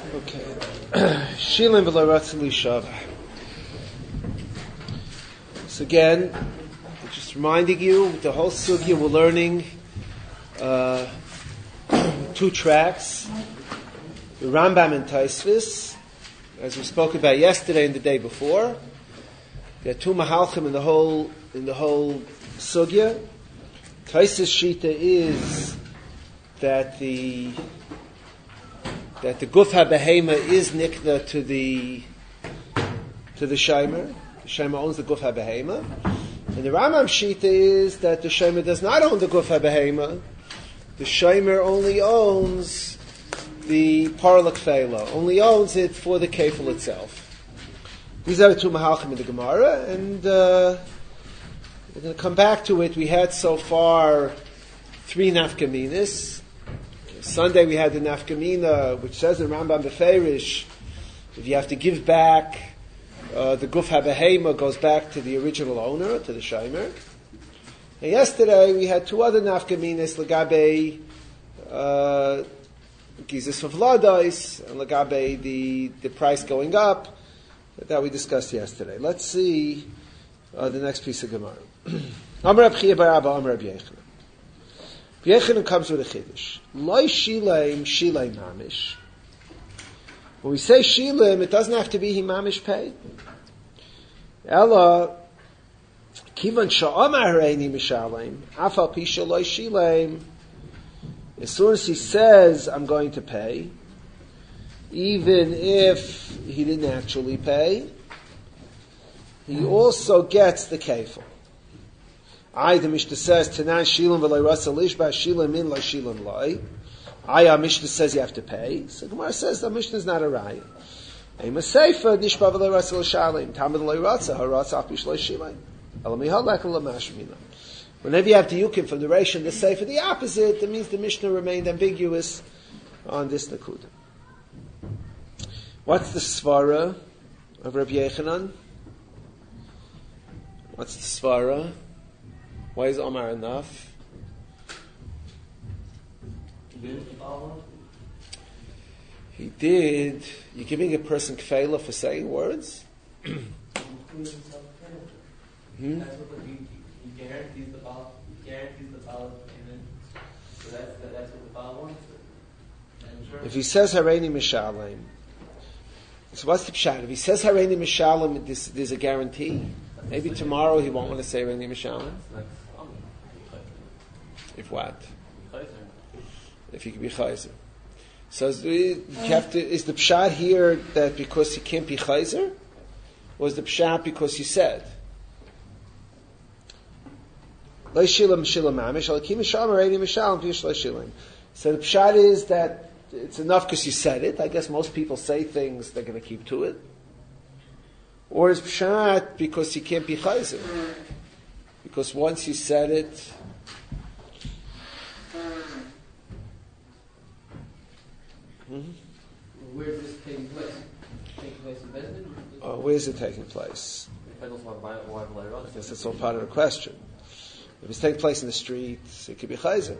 Okay. Shilim v'lo shava. So again, just reminding you, the whole sugya we're learning two tracks, the Rambam and Taisvis, as we spoke about yesterday and the day before. There are two mahalchim in the whole sugya. Taisvis shita is that the guf ha-behema is nikna to the shaymer. The shaymer owns the guf ha-behema. And the Rambam shita is that the shaymer does not own the guf ha-behema. The shaymer only owns the parla kfeila, only owns it for the kefil itself. These are the two mahalchim in the Gemara, and we're going to come back to it. We had so far three nafkaminas. Sunday we had the nafkamina, which says in Rambam Beferish, if you have to give back, the guf ha-behema goes back to the original owner, to the shaymer. And yesterday we had two other nafkaminas, legabe gizis of vladais, and legabe the price going up, that we discussed yesterday. Let's see the next piece of Gemara. Amar Reb Chia bar Abba, Amar Reb Yechanan. Yechanan comes with a chiddush. Loi shileim mamish. When we say shileim, it doesn't have to be mamish paid. Ella kivan sha'amar hareini mishalem afal pisha loi shileim. As soon as he says, I'm going to pay, even if he didn't actually pay, he also gets the kefil. The Mishnah says, Tanan shilim v'loi rasa lishba, shilim in la shilim loi. Our Mishnah says you have to pay. So Gemara says the Mishnah is not a raya. Ema seifa, nishba v'loi rasa l'shalim. Tamad l'oi rasa, harasa apish l'oi shilim. Elamihal l'ekal l'mashmina. Whenever you have the yukim from the Reish and the Sefer, the opposite, that means the Mishnah remained ambiguous on this nakuda. What's the svara of Rabbi Yechanan? What's the svara? Why is Omar enough? He did. You're giving a person kfeila for saying words? That's what he guarantees the Baal payment. So that's what the Baal wants. If he says Hareini Mishalem, so what's the pshat? If he says Hareini Mishalem, there's a guarantee. Maybe tomorrow he won't want to say Hareini Mishalem. If what? If he can be chayzer. So is the pshat here that because he can't be chayzer? Or is the pshat because he said? So the pshat is that it's enough because you said it. I guess most people say things, they're going to keep to it. Or is pshat because he can't be chayzer? Because once you said it, where is this taking place? Taking place in Bezdin? Where is it taking place? I guess that's all part of the question. If it's taking place in the streets, it could be chayzer.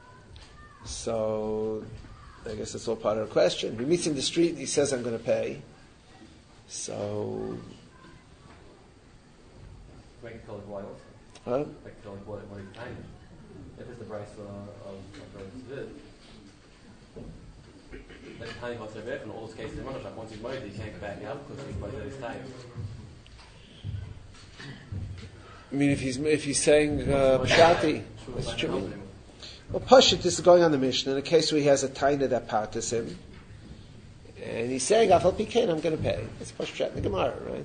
So, I guess that's all part of the question. He meets in the street and he says, I'm going to pay. So... Make it call it why also? Huh? Make it call it what are you paying? If it's the price of Vid. Like tiny what's there in all those cases in Monoshak, once he's married, he can't get back out because he's married at his time. I mean, if he's saying pshati, that's what you mean. Well, Pashit, this is going on the Mishnah in a case where he has a taina that parties him, and he's saying, "Afal pikein, I'm going to pay." That's Pashit in the Gemara, right?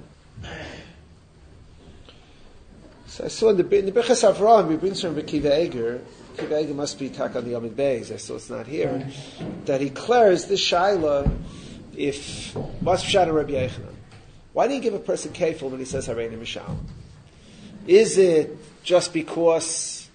So I saw in the Birchas Avraham, we bring from Kiva Eger. Kiva Eger must be tak on the Yomid Beis. I saw it's not here. That he declares this shaila. If what's pshat Rabbi Yechanan? Why do you give a person kefil when he says Hareini Mishalem? Is it just because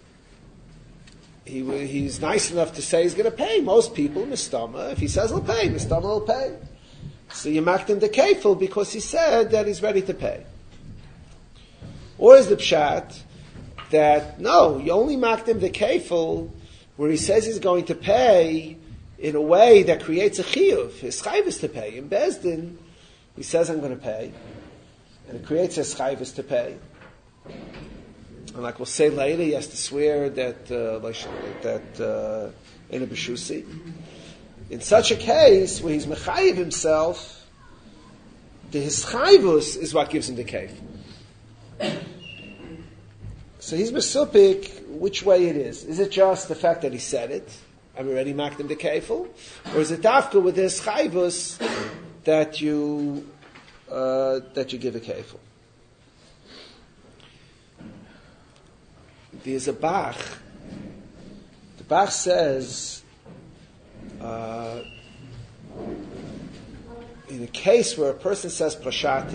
he's nice enough to say he's going to pay? Most people, mistama, if he says he'll pay, mistama will pay. So you marked him the kefil because he said that he's ready to pay. Or is the pshat that, no, you only marked him the kefil where he says he's going to pay in a way that creates a chiyuv. His chayv to pay. In Bezdin, he says, I'm going to pay. And it creates his chayv to pay. And like we'll say later, he has to swear that in a Beshusi. In such a case, where he's mechayiv himself, the his chayvus is what gives him the kef. So he's mesupik which way it is. Is it just the fact that he said it, and we already marked him the kefil? Or is it dafka with his chayvus that you give a kefil? There's a Bach. The Bach says, in a case where a person says Pashati,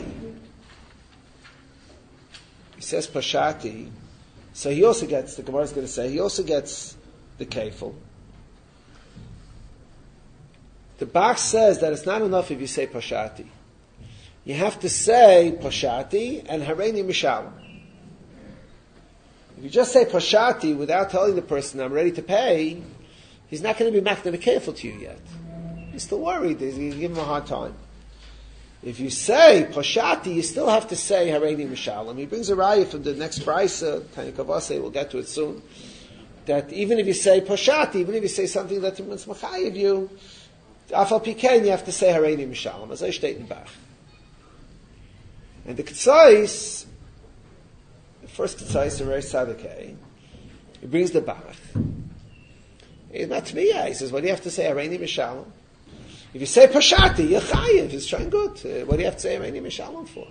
he says Pashati, so he also gets, the Gemara is going to say, he also gets the kefil. The Bach says that it's not enough if you say Pashati. You have to say Pashati and Hareini Mishalim. If you just say Pashati without telling the person, I'm ready to pay, he's not going to be makna careful to you yet. He's still worried. He's going to give him a hard time. If you say Pashati, you still have to say Hareini Mishalim. He brings a raya from the next brisa, Tanya Kavase, we'll get to it soon, that even if you say Pashati, even if you say something that means Machayiv you, Afal Pikein, you have to say Hareini Mishalim, as I state in Bach. And the Ketzais, the first Ketzais, the Reish Sadekei, he brings the Bach. He's not Tmiyah. He says, what do you have to say? Hareini Mishalim. If you say Pashati, you're chayiv. It's trying good. What do you have to say Hareini Mishalim for?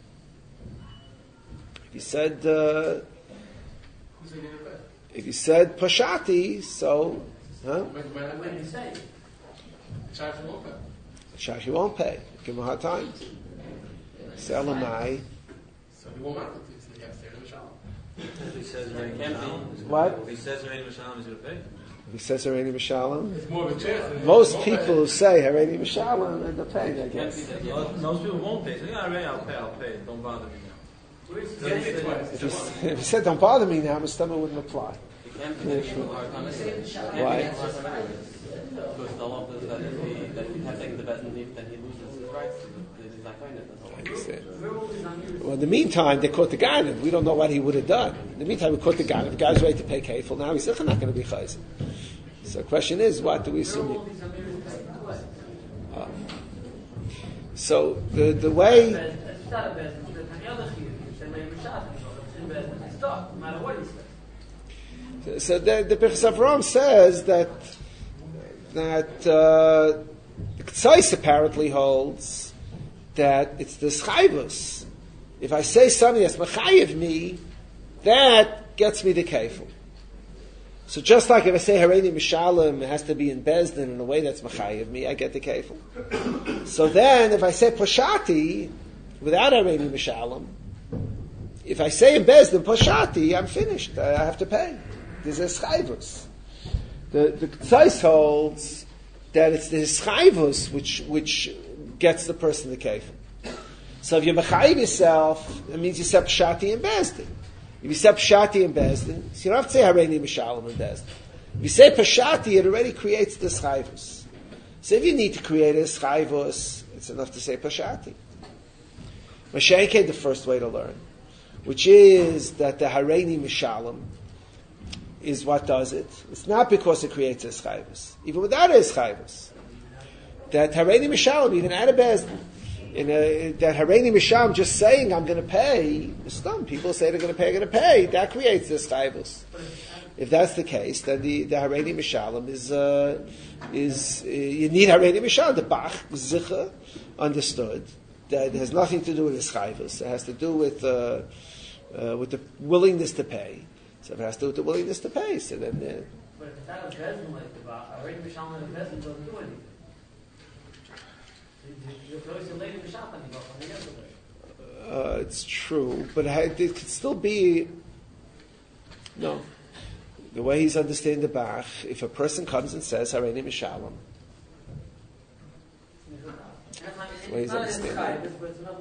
If you said Pashati, so, huh? When you say Shashi won't pay. Shashi won't pay. Give him a hard time. Say Elamai. So he won't have to do so he has to say Mishalim. If he says Hareini Mishalim, What? if he says Hareini Mishalim, he's going to pay. If he says Hareini Mishalim, It's more of a chance. most people who say Hareini Mishalim end up paying, I guess. Most people won't pay. So, yeah, I'll pay. Don't bother me now. If he said, don't bother me now, my stomach wouldn't apply. He can't be taking a hard time. Why? Because the law is that if he has taken the bet and then he loses his rights, he's not going to. Well, in the meantime, they caught the guy, and we don't know what he would have done. In the meantime, we caught the guy. The guy's ready to pay kefil. Now he's still not going to be chayz. So the question is, what do we assume? So the way. So the Birchas Avram says that the Ksais apparently holds that it's the chayvus. If I say something that's mechayiv me, that gets me the kefil. So just like if I say Hareini Mishalim, it has to be in Bezdin in a way that's mechayiv me, I get the kefil. So then, if I say Pashati without Hareini Mishalim, if I say in Bezdin Pashati, I'm finished. I have to pay. There's a chayvus. The Tzais holds that it's the chayvus which gets the person the kefil. So if you mechayiv yourself, it means you say Pashati in Bezdin. If you say Pashati in Bezdin, so you don't have to say Hareini Mishalim in Bezdin. If you say Pashati, it already creates the chayvus. So if you need to create a chayvus, it's enough to say Pashati. Mashenke, the first way to learn, which is that the Hareini Mishalim is what does it. It's not because it creates a chayvus. Even without a chayvus. That Hareini Mishalim, even out of Bezdin, that Hareini Mishalim just saying I'm going to pay, some people say they're going to pay, that creates this chayvus. If that's the case, then the Hareini Mishalim is you need Hareini Mishalim. The Bach Zicha understood that it has nothing to do with this chayvus. It has to do with the willingness to pay. So if it has to do with the willingness to pay, so then. But if it's out of Bezdin like the Bach, Hareini Mishalim in Bezdin doesn't do anything. It's true, but it could still be. No, the way he's understanding the Bach, if a person comes and says Hareini Mishalim, the way he's understanding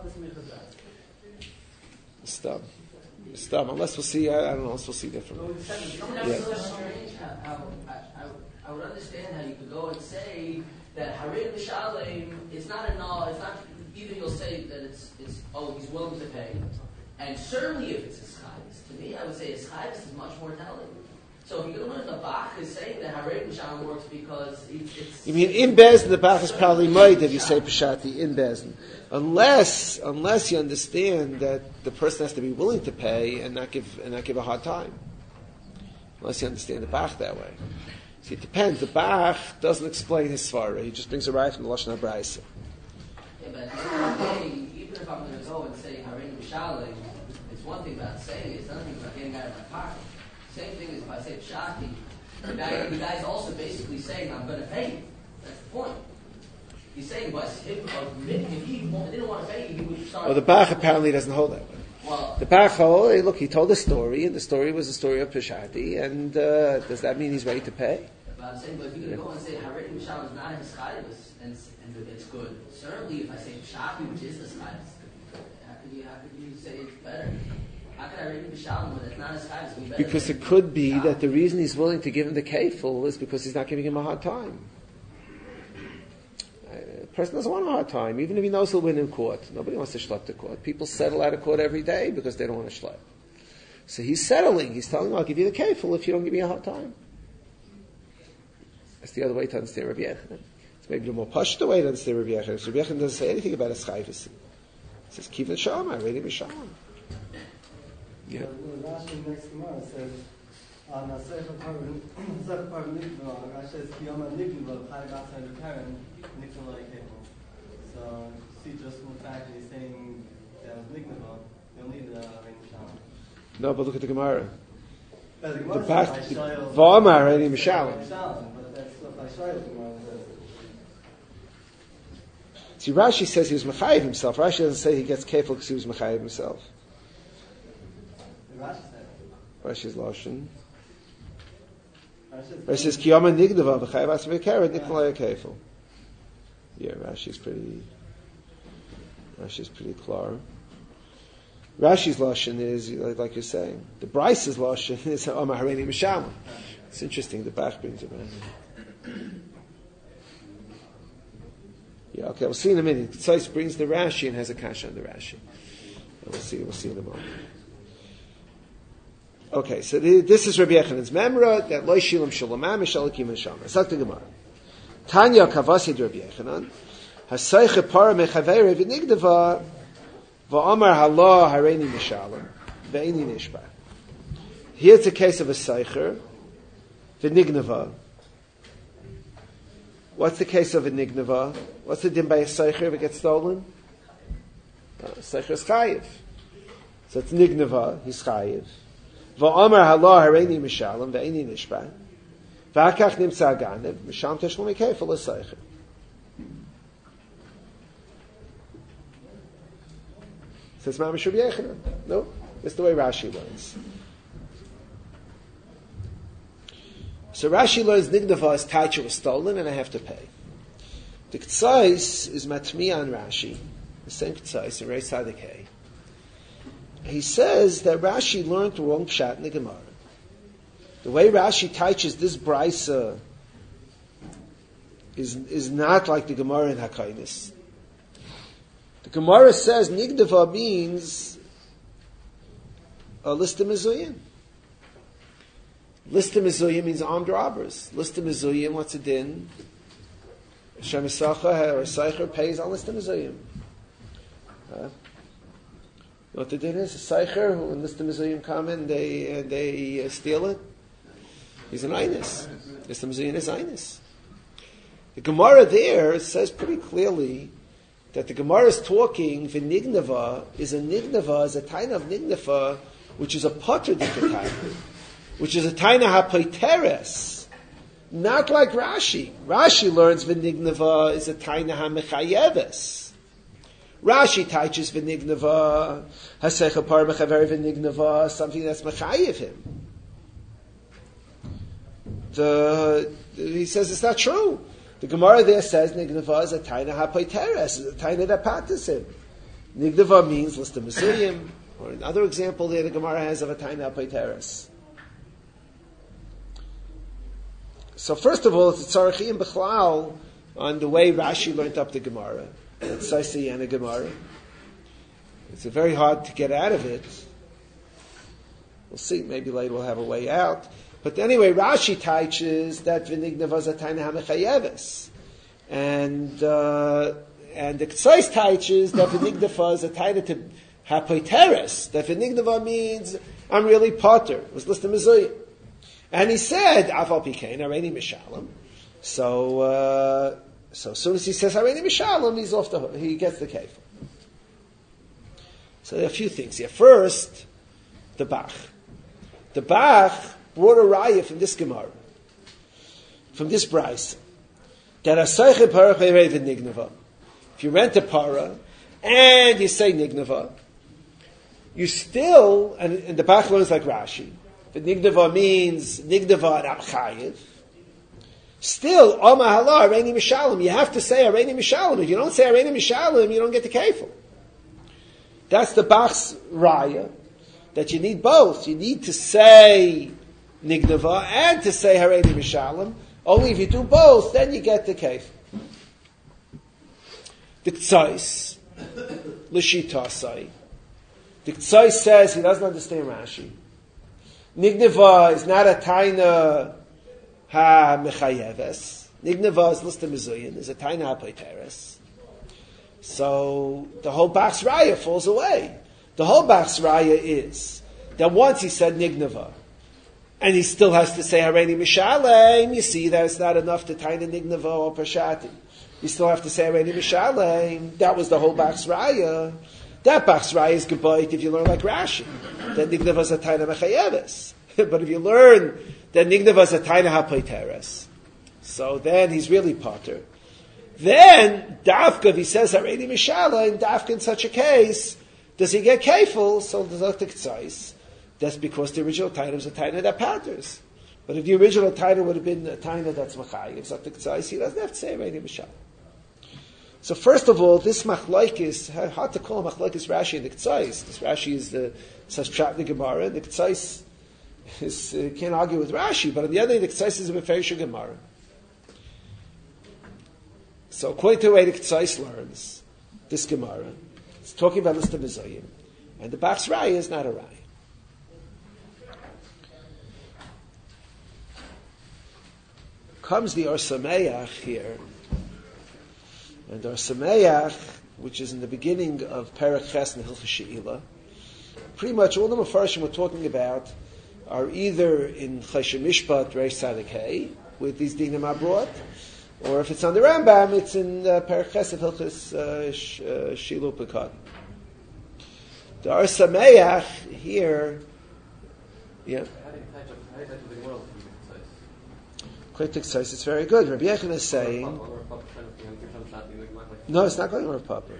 it. Stop. Unless we'll see, I don't know. Unless we'll see differently. Yeah. I would understand how you could go and say that Harid Mishalem is not a no. It's not. Either you'll say that it's he's willing to pay, and certainly if it's a schayis. To me, I would say a schayis is much more telling. So if you're going to learn the Bach is saying that Harid Mishalem works because it's. You mean in Bezdin the Bach is probably made if you say Pashati in Bezdin, unless you understand that the person has to be willing to pay and not give a hard time. Unless you understand the Bach that way. See, it depends. The Bach doesn't explain his svara. He just brings a right from the Lashon HaBraisa. Yeah, but at the end of the day, even if I'm going to go and say Harid Mishalem, it's one thing about saying it, it's another thing about getting out of my pocket. Same thing as if I say Pshati, the guy's also basically saying, I'm going to pay you. That's the point. He's saying, but if he didn't want to pay you, he would start... Well, the Bach apparently doesn't hold that way. Well, The Bach holds, hey, look, he told a story, and the story was a story of Peshati, and does that mean he's ready to pay? but I'm saying, but if you're going to go and say Harid Mishalem is not a Hischayvus, and it's good. Certainly, if I say Pshati, which is a Hischayvus, how could you say it's better? How could Harid Mishalem, when it's not a Hischayvus, be better? Because it could be that the reason he's willing to give him the kefil is because he's not giving him a hard time. A person doesn't want a hard time, even if he knows he'll win in court. Nobody wants to schlep to court. People settle out of court every day because they don't want to schlep. So he's settling. He's telling him, I'll give you the kefil if you don't give me a hard time. That's the other way to understand Rabbi Yechanan. It's maybe the more pashto way to understand Rabbi Yechanan. Rabbi Yechanan doesn't say anything about a schayvus. He says, Kivan Shalom, I ready to Shalom. Yeah. Rashi next Gemara says, on a Sefer Parvin Nikva, Rashi says, Kiyama Nikva, Chayvas and Karen, Nikva Kefil. So, see, just from the fact that he's saying that was Nikva, you'll need the Harid Mishalem. No, but look at the Gemara. The The Gemara Bach, says, V'amar Harid Mishalem. but that's what by Shayel Gemara says. See, Rashi says he was Mechayiv himself. Rashi doesn't say he gets kefil because he was Mechayiv himself. Rashi said. Rashi's Lashon. Rashi Rashi says, Kiyama Nigdava, V'chayvas V'keret, Nikolai Kefil. Yeah, Rashi's pretty clear. Rashi's Lashon is, like you're saying, the Bryce's Lashon is Omar Hareini Mishalem. It's interesting, the Bach brings it around. Yeah, okay, we'll see in a minute. Tzais brings the Rashi and has a kasha on the Rashi. We'll see in a moment. Okay, so this is Rabbi Yechanan's memra that Lo Shilam Shalomam Mishalakim Neshama. It's like the Gemara. Tanya Kavasid Rabbi Yechanan Hasayche Para Mechavere V'Nigdava V'Amar Halah Hareini Mishalem V'Eini Nishba. Here's a case of a Seicher V'Nignava. What's the case of a Nignava? What's the din by a Seicher if it gets stolen? Seicher is Chayiv. So it's Nignava, he's Chayiv. V'Amar Halah Hareini Mishalem V'Eini Nishba. V'Akach Nimtza Ganev Mishalem Teshlum Kefil L'Seicher. Says Mamish Rabbi Yechanan. No, that's the way Rashi learns. So Rashi learns Nignava is Taicha was stolen and I have to pay. The K'tzais is Matmi on Rashi, the same K'tzais in Reis Sadikei. He says that Rashi learned the wrong pshat in the Gemara. The way Rashi teaches this brisa is not like the Gemara in Hakainis. The Gemara says Nigdava means a list of mezuyim. List of mezuyim means armed robbers. List of mezuyim, what's a din? Shem Esacha or Seicher pays on list of mezuyim. What the din is? A Seicher who when list of mezuyim come in, they steal it. He's an Einus. List of mezuyim is Einus. The Gemara there says pretty clearly that the Gemara is talking v'nignava is a taina of nignava, which is a potter dikataina, which is a taina hapoiteres, not like Rashi. Rashi learns v'nignava is a taina hamechayeves. Rashi teaches v'nignava hasecha par mechaver v'nignava, something that's mechayev him. He says it's not true. The Gemara there says Nignava is a taina hapoiteres, is a taina that patis him. Nignava means list of mezuyim, or another example there the Gemara has of a taina hapoiteres. So first of all, it's a tzarechiyim b'chlal on the way Rashi learned up the Gemara. It's Saisi and a Gemara. It's very hard to get out of it. We'll see. Maybe later we'll have a way out. But anyway, Rashi teaches that v'nignava zatayna ha'mechayeves, and the Ksais teaches that v'nignava zatayna to hapoiteres. That v'nignava means I'm really potter. It was listed mezuyah. And he said, Afal Pikein, Areini Mishalem. So as soon as he says Areini Mishalem, he's off the hook. He gets the kefil. So there are a few things here. First, the Bach. The Bach brought a raya from this Gemara, from this Bryce, that Asayche Parach Erev Nignava. If you rent a para and you say Nignava, you still, and the Bach learns like Rashi, the Nignava means Nignava and Amchayev. Still, Oma Hala, Areini Mishalem. You have to say Areini Mishalem. If you don't say Areini Mishalem, you don't get the kefil. That's the Bach's raya, that you need both. You need to say Nignava and to say Areini Mishalem. Only if you do both, then you get the kefil. The Ktsais, L'Shitasai. The Ktsais says he doesn't understand Rashi. Nignava is not a taina ha-mechayeves. Nignava is listed mezuyin, is a taina ha-poiteres. So the whole Bach's raya falls away. The whole Bach's raya is that once he said Nignava, and he still has to say Hareini Mishalem, you see that it's not enough to taina Nignava or Pashati. You still have to say Hareini Mishalem. That was the whole Bach's raya. That Bach's raya is gebayit if you learn like Rashi. That Nignava is a taina mechayeves. But if you learn that Nignava is a taina ha-poiteres, so then he's really potter. Then, Dafka, if he says Hareini Mishalem, Dafka in such a case, does he get kefil? So there's not the Ktsais. That's because the original taina is a taina that patters. But if the original taina would have been a taina that's machayev, it's not the Ktsais, he doesn't have to say Hareini Mishalem. So first of all, this machlokes, hard to call machlokes Rashi and the Ktsais. This Rashi is the such pshat in the Gemara, and the Ktsais is can't argue with Rashi. But on the other hand, the Ktsais is a Meferish Gemara. So according to the way the Ktsais learns this Gemara, it's talking about list of mezuyim, and the Bach's raya is not a raya. Comes the Or Sameach here. And our Sameach, which is in the beginning of Perek Ches and Hilchos She'ila, pretty much all the Mefarshim we're talking about are either in Choshen Mishpat, Reish Tzadik Hey, with these dinim abroad, or if it's on the Rambam, it's in Perek Ches and Hilchos She'ila Pekad. The Or Sameach here, yeah. Kritik says it's very good. Rabbi Yechon is saying, no, it's not going to Papa.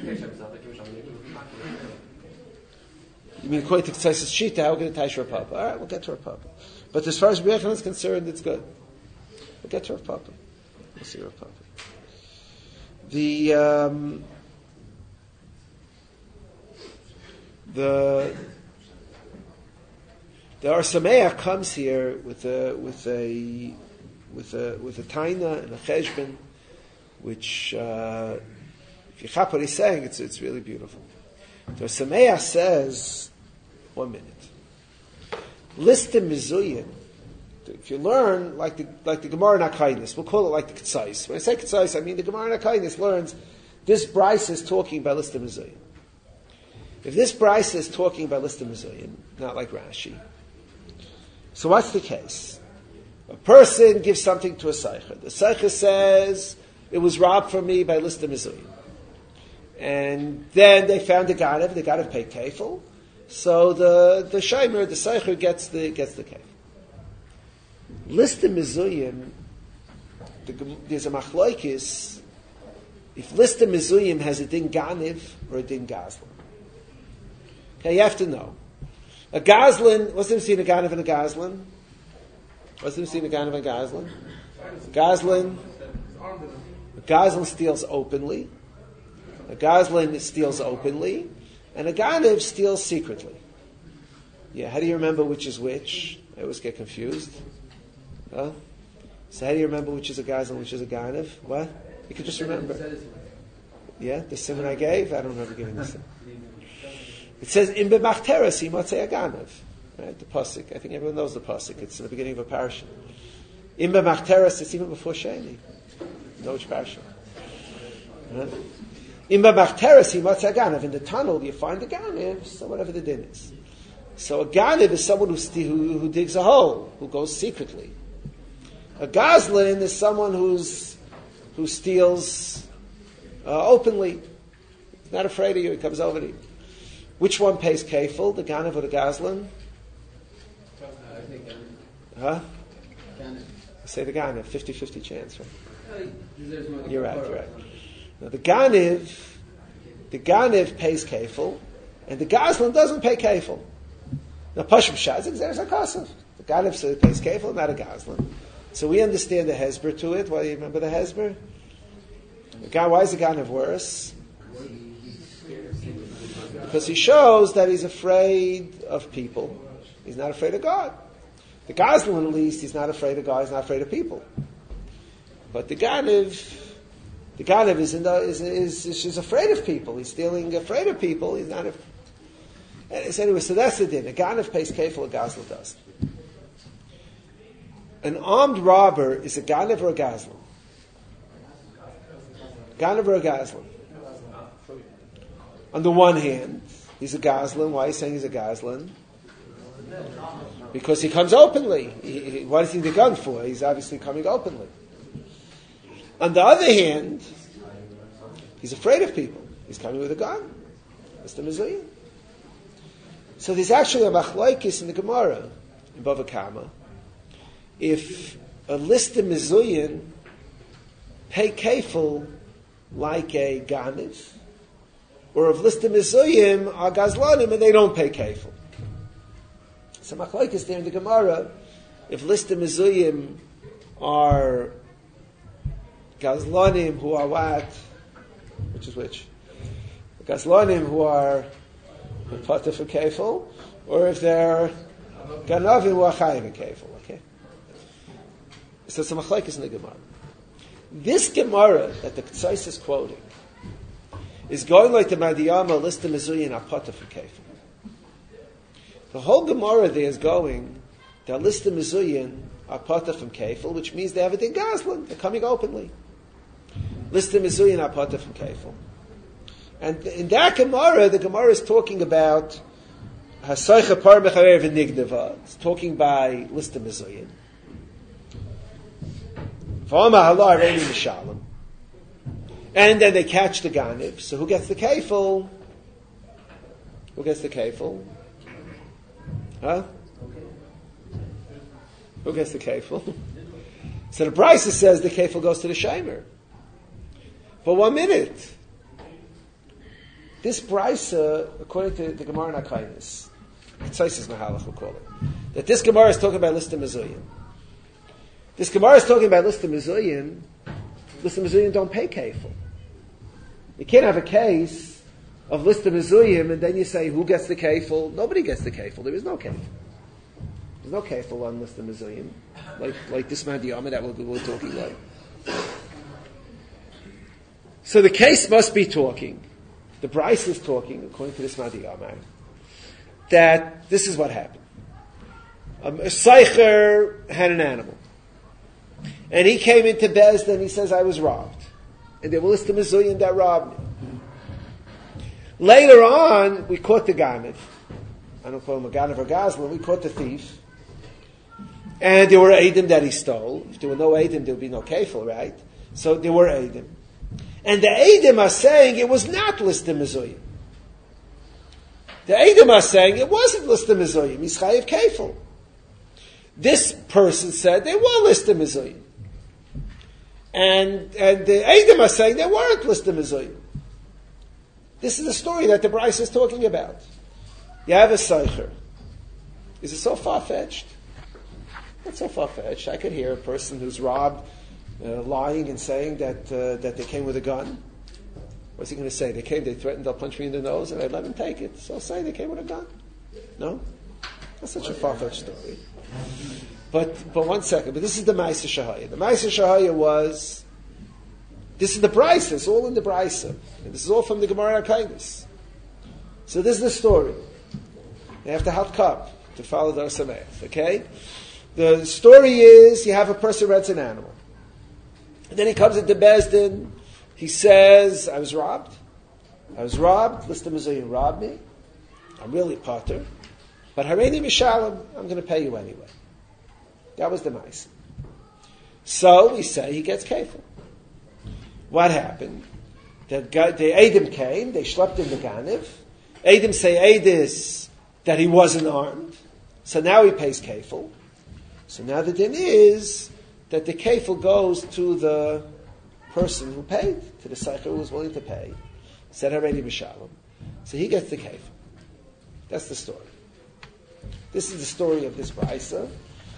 You mean according to Ktsais's Shita, how we're going to tie Rav Papa? All right, we'll get to Rav Papa. But as far as Rabbi Yechon is concerned, it's good. We'll get to Rav Papa. We'll see Rav Papa. The Or Sameach comes here with a taina and a cheshbon, which, if you chap what he's saying, it's really beautiful. So Sameach says, 1 minute. Listim mizuyim. If you learn like the Gemara Nakainis, we'll call it like the Ktsais. When I say Ktsais, I mean the Gemara Nakainis learns this Bryce is talking about listim mizuyim. If this Bryce is talking about listim mizuyim, not like Rashi, so what's the case? A person gives something to a Seicher. The Seicher says, it was robbed from me by listim mizuyim. And then they found the Ganav paid kefil. So the Shaimer, the Seicher gets the kefil. Listim mizuyim, there's a machlokes, if listim mizuyim has a din Ganiv or a din Gazlan. Okay, you have to know. A Gazlan, what's the difference between a Ganav and a Gazlan? What's the difference between a Ganav and a Gazlan? A Gazlan steals openly. A Gazlan steals openly. And a Ganav steals secretly. Yeah, how do you remember which is which? I always get confused. Huh? So how do you remember which is a gazlan and which is a ganav? What? You could just remember. Yeah, the simon I gave? I don't remember giving this. It says, in b'machteres yimatzei a ganav. Right, the pasuk. I think everyone knows the pasuk. It's in the beginning of a parasha. In b'machteres, it's even before Sheni. You know which parasha? Right? In b'machteres yimatzei a ganav. In the tunnel, you find the ganav, so whatever the din is. So a ganav is someone who digs a hole, who goes secretly. A gazlan is someone who steals openly. He's not afraid of you. He comes over to you. Which one pays kafel, the ganav or the gazlan? Huh? I say the ganav, 50-50 chance, right? You're right. Now the ganav pays kafel, and the gazlan doesn't pay kafel. Now Pashim Shazik, there's a kasav. The ganav pays kafel, not a gazlan. So we understand the hesber to it. Why do you remember the hesber? Why is the ganav worse? Because he shows that he's afraid of people. He's not afraid of God. The gazlan, at least, he's not afraid of God. He's not afraid of people. But the ganav is afraid of people. He's stealing, afraid of people. He's not. So anyway, so that's the din. A ganav pays kafel, a gazlan doesn't. An armed robber is a ganav or a gazlan? Ganav or a gazlan? On the one hand, he's a gazlan. Why are you saying he's a gazlan? Because he comes openly. What is he the gun for? He's obviously coming openly. On the other hand, he's afraid of people. He's coming with a gun. That's the mezuyah. So there's actually a machlokes in the Gemara in Bava Kama. If a list of mezuyim pay kafel like a ganav, or if list of mezuyim are gazlanim and they don't pay kafel. So machlokes there in the Gemara, if list of mezuyim are gazlanim who are what? Which is which? The gazlanim who are potter for kafel, or if they're ganavim who are chayim kafel. Okay. So it's a machlokes in the Gemara. This Gemara that the Ksais is quoting is going like the Madiyama list of mezuyim are potter for kafel. The whole Gemara there is going, the list of mezuyim are potter from kafel, which means they have it in gazlan. They're coming openly. List of mezuyim are potter from kafel. And in that Gemara, the Gemara is talking about Hasaycha par mecharev v'nigdava. It's talking by list of mezuyim. And then they catch the ganav. So who gets the kafel? Who gets the kafel? Huh? Who gets the kafel? So the Brisa says the kafel goes to the shamer. But 1 minute. This Brisa, according to the Gemara Nakainis, Tzaisis Mahalach, we'll call it, that this Gemara is talking about list of mezuyim. This Gemara is talking about list of mezuyim. List of mezuyim don't pay kafel. You can't have a case of list of mezuyim and then you say who gets the kafel. Nobody gets the kafel. There is no kafel. There's no kafel on list of mezuyim, like this Madiyama that we're talking like. So the case must be talking. The Bryce is talking, according to this Madiyama, that this is what happened. A Seicher had an animal. And he came into Bezdin and he says, I was robbed. And there were list of mezuyim that robbed me. Later on, we caught the ganav. I don't call him a ganav or gazlan. We caught the thief. And there were eidim that he stole. If there were no eidim, there would be no kafel, right? So there were eidim. And the eidim are saying it was not list of mezuyim. The eidim are saying it wasn't list of mezuyim. He's chayiv kafel. This person said they were list of mezuyim. And the eidim are saying they weren't list of mezuyim. This is a story that the Bryce is talking about. You have a seicher. Is it so far-fetched? Not so far-fetched. I could hear a person who's robbed lying and saying that they came with a gun. What's he going to say? They threatened, they'll punch me in the nose, and I'd let them take it. So I'll say they came with a gun. No? That's such a far-fetched story. But 1 second. But this is the Ma'aser Shahaya. The Ma'aser Shahaya was. This is the Brisa. It's all in the Brisa. And this is all from the Gemara Arkainis. So this is the story. They have to help cup to follow the Sameach. Okay? The story is you have a person rents an animal. And then he comes into Bezdin. He says, I was robbed. List of Mizuyim robbed me. I'm really potter. But Hareini Mishalim, I'm going to pay you anyway. That was the mice. So we say he gets kefil. What happened? The Eidim came, they schlepped in the Ganiv. Eidim say Eidis that he wasn't armed. So now he pays kefil. So now the din is that the kefil goes to the person who paid, to the Seicher who was willing to pay. Said Hareini Mishalim. So he gets the kefil. That's the story. This is the story of this Brisa.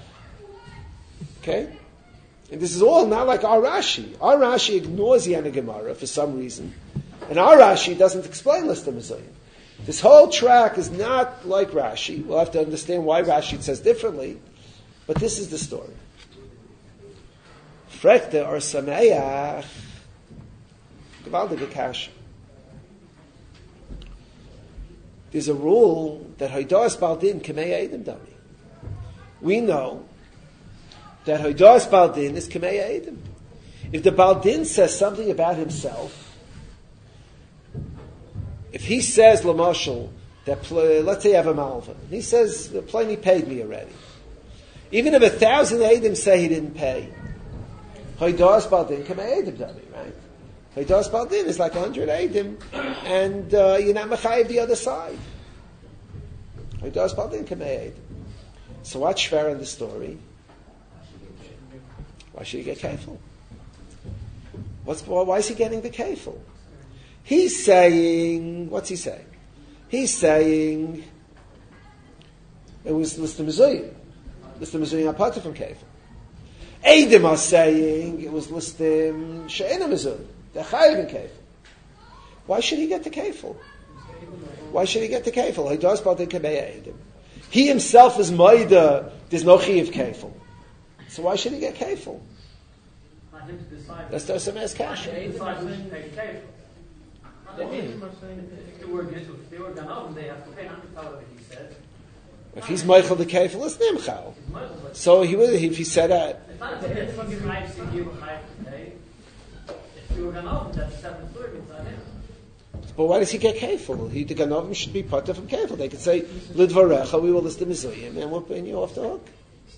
Okay? And this is all not like our Rashi. Our Rashi ignores the Yana Gemara for some reason. And our Rashi doesn't explain List of Mizuyim. This whole track is not like Rashi. We'll have to understand why Rashi says differently. But this is the story. Frekte or Sameach Gewaldige Kasha. There's a rule that Haidas Baldin Kamei Eidim Dami. We know that Haidas Baldin is Kamei Eidim. If the Baldin says something about himself, if he says Lamashal that let's say you have a malva, and he says the Pliny paid me already. Even if 1,000 Eidim say he didn't pay, Haidas Baldin Kamei Eidim Dami, right? Haidas Baldin is like 100 Eidim, and you're not Mechayiv the other side. Haidas Baldin Kamei Eidim. So what's Shver in the story? Why should he get kefil? Why is he getting the kefil? He's saying, what's he saying? He's saying it was List of Mizuyim. List of Mizuyim apart from kefil. Eidim are saying it was Listim She'ena Mizuyim. They're chayiv in kefil. Why should he get the kefil? Why should he get the kefil? He does about the kamei eidim. He himself is maida. There's no chiv kefil. So why should he get kefil? That's the Sameach Kasha. If they were ganav, they have to pay $100 he said. If he's Michael the kefil, it's nimchal. So he would if he said that. It's not a difference from your life to give a life today. If you were ganav, that's a separate story. It's not him. But why does he get kefil? The ganovim should be part of kefil. They could say lidvarecha, we will list the mizuyim, and we'll pay you off the hook.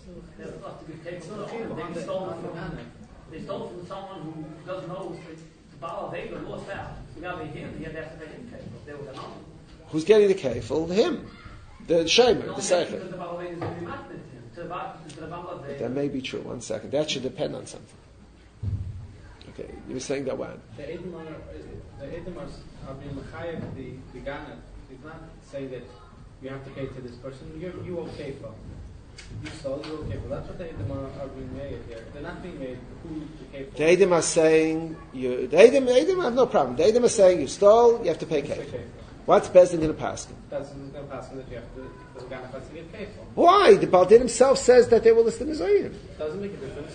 They stole from someone who doesn't know the Baal of Eidah lost out. So now they him, he had to pay him kefil. They were ganav. Who's getting the kefil? Him. The Shemer, the Seicher. That may be true. 1 second. That should depend on something. Okay, you were saying that one. The Edom are being mechayev the Ghana. Did not say that you have to pay to this person. You okay for. You stole, you okay for. That's what the Edom are being made here. They're not being made who to pay for. The Edom are saying the Edom have no problem. The Edom are saying you stole, you have to pay kefil. What's Bezdin going to pass? That's going to pass that you have to. The Ghana has to get paid for. Why? The Baldin himself says that they will list the mizuyim. Doesn't make a difference.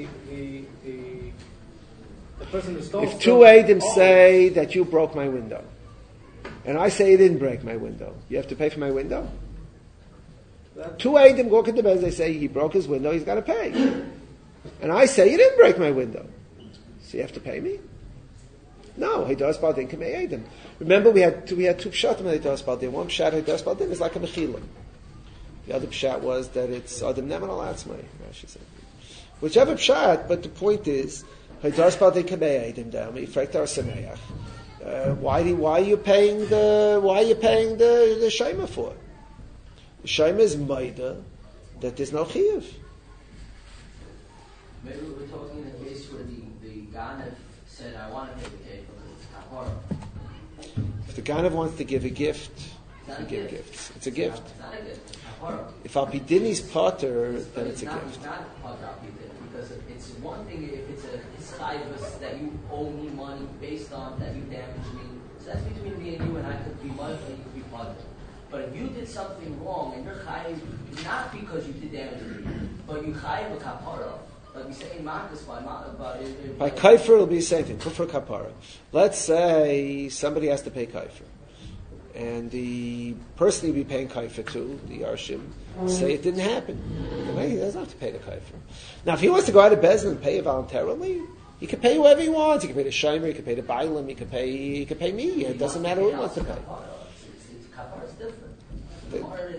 The person who stole. If two Eidim say that you broke my window, and I say you didn't break my window, you have to pay for my window? Two Eidim walk into bed, they say he broke his window, he's got to pay. And I say you didn't break my window, so you have to pay me? No, Heidas Baldin Kamei Eidim. Remember we had two pshatim in Heidas Baldin. One pshat Heidas Baldin is like a mechilim. The other pshat was that it's Adam Neman al Atzmai, Rashi said. Whichever pshat, but the point is Heidas Baldin Kamei Eidim down. Ifrektar Sameach. Why are you paying the Shema for? The Shema is Maida that there's no chiyuv. Maybe we're talking in a case where the Ganef said, I want to pay the cake for this kapara. If the Ganav wants to give a gift, he give gifts. It's a gift. It's not a gift. If Alpidini's potter, then it's a gift. It's not potter Alpidin, because it's one thing if it's a chayvus that you owe me money based on that you damaged me. So that's between me and you, and I could be money and you could be potter. But if you did something wrong and you're chayiv, not because you did damage to me, But you chayiv a kapara. Like we say in Marcus by kaifer, it'll be the same thing. Kufra kapara. Let's say somebody has to pay kaifer, and the person you'll be paying kaifer to, the Yarshim, say it didn't happen. He doesn't have to pay the kaifer. Now, if he wants to go out of Bezdin and pay it voluntarily, he can pay whoever he wants. He can pay the Shomer, he can pay the Bailam, he can pay me. It doesn't matter who he wants to pay. Kapara is different. The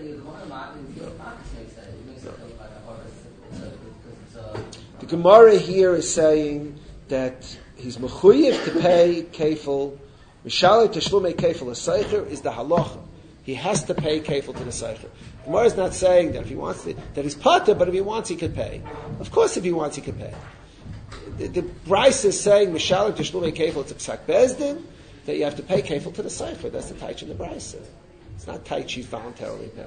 The Gemara here is saying that he's mechuyev to pay kefil. Mishalei teshlumei kefil l'seicher is the halacha. He has to pay kefil to the seicher. The Gemara is not saying that if he wants to, that he's pater, but if he wants, he could pay. Of course, if he wants, he could pay. The Bryce is saying Mishalei teshlumei kefil. It's a psak bezdin that you have to pay kefil to the seicher. That's the taich in the Bryce. It's not taich she's voluntarily paying.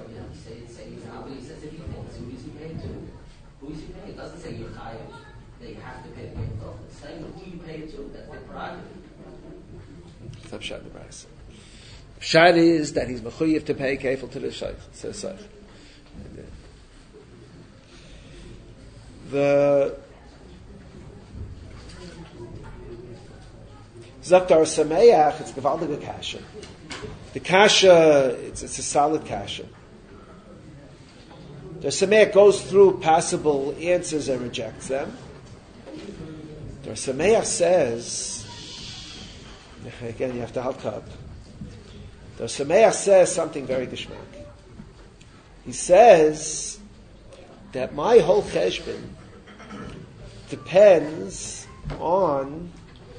Who is you paying? It doesn't say you're chayav. That you have to pay the kefil. It's saying who you pay it to. That's the prerogative. It's not pshat in the Bryce. Pshat is that he's mechuyev to pay kefil to the sheikh. The Zaktar Sameach, it's gewaltige kasha. The kasha, it's a solid kasha. The Sameach goes through possible answers and rejects them. The Sameach says, again, you have to help up. The Sameach says something very geschmack. He says that my whole cheshbon depends on,